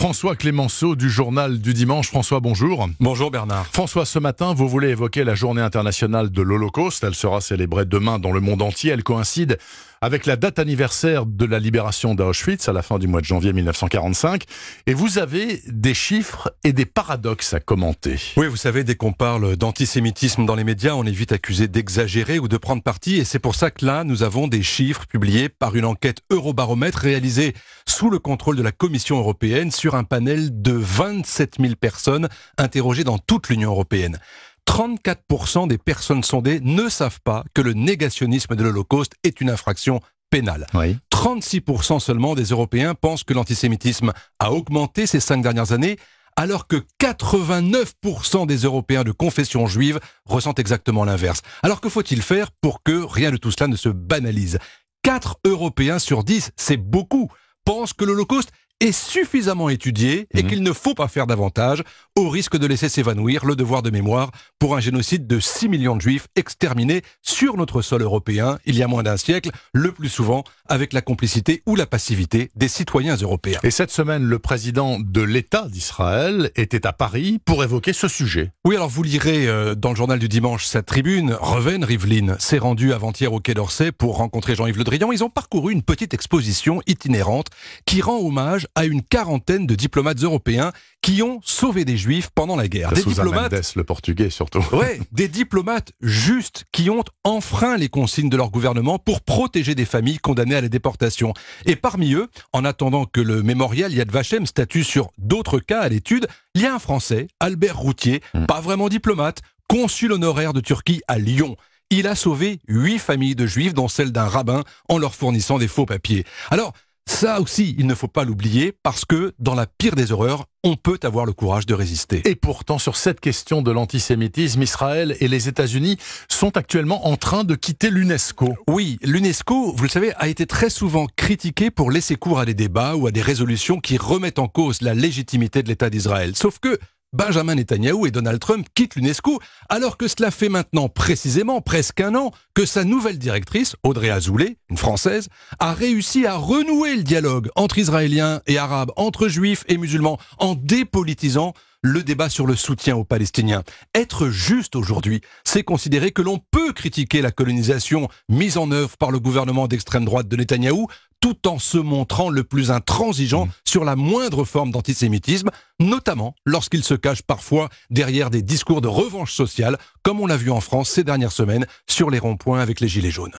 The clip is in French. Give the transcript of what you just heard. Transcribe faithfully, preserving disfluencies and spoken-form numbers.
François Clémenceau du Journal du Dimanche. François, bonjour. Bonjour Bernard. François, ce matin, vous voulez évoquer la journée internationale de l'Holocauste. Elle sera célébrée demain dans le monde entier. Elle coïncide avec la date anniversaire de la libération d'Auschwitz à la fin du mois de janvier mille neuf cent quarante-cinq. Et vous avez des chiffres et des paradoxes à commenter. Oui, vous savez, dès qu'on parle d'antisémitisme dans les médias, on est vite accusé d'exagérer ou de prendre parti. Et c'est pour ça que là, nous avons des chiffres publiés par une enquête Eurobaromètre réalisée sous le contrôle de la Commission européenne sur un panel de vingt-sept mille personnes interrogées dans toute l'Union européenne. trente-quatre pour cent des personnes sondées ne savent pas que le négationnisme de l'Holocauste est une infraction pénale. Oui. trente-six pour cent seulement des Européens pensent que l'antisémitisme a augmenté ces cinq dernières années, alors que quatre-vingt-neuf pour cent des Européens de confession juive ressentent exactement l'inverse. Alors que faut-il faire pour que rien de tout cela ne se banalise ? quatre Européens sur dix, c'est beaucoup, pensent que l'Holocauste est suffisamment étudié et mmh. qu'il ne faut pas faire davantage, au risque de laisser s'évanouir le devoir de mémoire pour un génocide de six millions de juifs exterminés sur notre sol européen il y a moins d'un siècle, le plus souvent avec la complicité ou la passivité des citoyens européens. Et cette semaine, le président de l'État d'Israël était à Paris pour évoquer ce sujet. Oui, alors vous lirez euh, dans le journal du dimanche sa tribune. Reuven Rivlin s'est rendu avant-hier au Quai d'Orsay pour rencontrer Jean-Yves Le Drian. Ils ont parcouru une petite exposition itinérante qui rend hommage à une quarantaine de diplomates européens qui ont sauvé des juifs pendant la guerre. Des Sousa diplomates, Mendes, le portugais surtout. Ouais, des diplomates justes qui ont enfreint les consignes de leur gouvernement pour protéger des familles condamnées à la déportation. Et parmi eux, en attendant que le mémorial Yad Vashem statue sur d'autres cas à l'étude, il y a un Français, Albert Routier, mmh. pas vraiment diplomate, consul honoraire de Turquie à Lyon. Il a sauvé huit familles de juifs, dont celle d'un rabbin, en leur fournissant des faux papiers. Alors, ça aussi, il ne faut pas l'oublier, parce que, dans la pire des horreurs, on peut avoir le courage de résister. Et pourtant, sur cette question de l'antisémitisme, Israël et les États-Unis sont actuellement en train de quitter l'UNESCO. Oui, l'UNESCO, vous le savez, a été très souvent critiqué pour laisser cours à des débats ou à des résolutions qui remettent en cause la légitimité de l'État d'Israël. Sauf que Benjamin Netanyahou et Donald Trump quittent l'UNESCO, alors que cela fait maintenant précisément presque un an que sa nouvelle directrice, Audrey Azoulay, une Française, a réussi à renouer le dialogue entre Israéliens et Arabes, entre Juifs et musulmans, en dépolitisant le débat sur le soutien aux Palestiniens. Être juste aujourd'hui, c'est considérer que l'on peut critiquer la colonisation mise en œuvre par le gouvernement d'extrême droite de Netanyahou, tout en se montrant le plus intransigeant mmh. sur la moindre forme d'antisémitisme, notamment lorsqu'il se cache parfois derrière des discours de revanche sociale, comme on l'a vu en France ces dernières semaines sur les ronds-points avec les gilets jaunes.